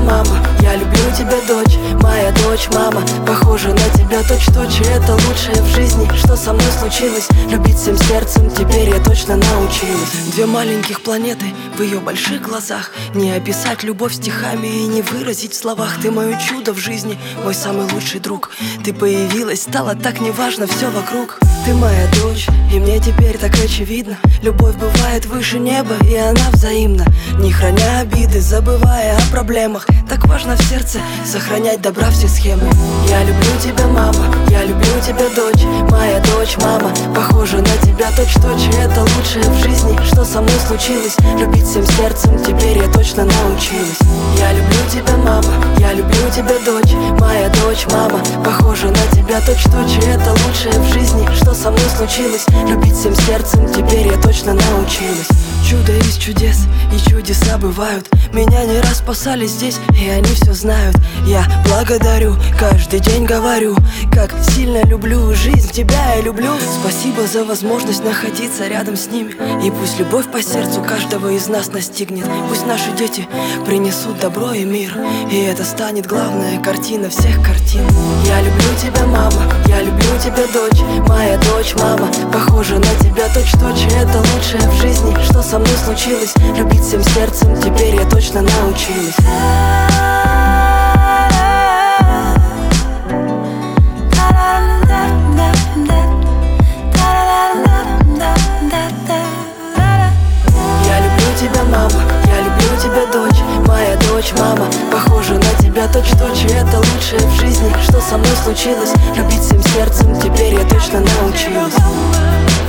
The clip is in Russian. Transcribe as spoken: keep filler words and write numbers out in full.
мама, я люблю тебя, дочь, моя дочь, мама. Похожа на тебя точь-точь, и это лучшее в жизни, что со мной случилось. Любить всем сердцем, теперь я точно научилась. Две маленьких планеты в ее больших глазах. Не описать любовь стихами и не выразить в словах. Ты мое чудо в жизни, мой самый лучший друг. Ты появилась, стало так неважно все вокруг. Ты моя дочь, и мне теперь так очевидно. Любовь бывает выше неба, и она взаимна. Не храня обиды, забывая о проблемах. Так важно в сердце сохранять добра все схемы. Я люблю тебя, мама, я люблю тебя, дочь, моя дочь, мама. Похожа на тебя точь-точь, и это лучшее в жизни, что со мной случилось. Любить всем сердцем, теперь я точно научилась. Я люблю тебя, мама, я люблю тебя, дочь, моя дочь, мама. Похожа на тебя точь-точь, и это лучшее в жизни, что со мной случилось. Любить всем сердцем, теперь я точно научилась. Чудо из чудес, и чудеса бывают. Меня не раз спасали здесь, и они все знают. Я благодарю, каждый день говорю, как сильно люблю жизнь, тебя я люблю. Спасибо за возможность находиться рядом с ними. И пусть любовь по сердцу каждого из нас настигнет. Пусть наши дети принесут добро и мир, и это станет главная картина всех картин. Я люблю тебя, мама, я люблю тебя, дочь, моя дочь, мама. Похожа на тебя точь-точь, и это лучшее в жизни, что со мной случилось. Любить всем сердцем, теперь я точно научилась. Я люблю тебя, мама, я люблю тебя, дочь, моя дочь, мама. Похожа на тебя точь-точь, и это лучшее в жизни, что со мной случилось. Любить всем сердцем, теперь я точно научилась.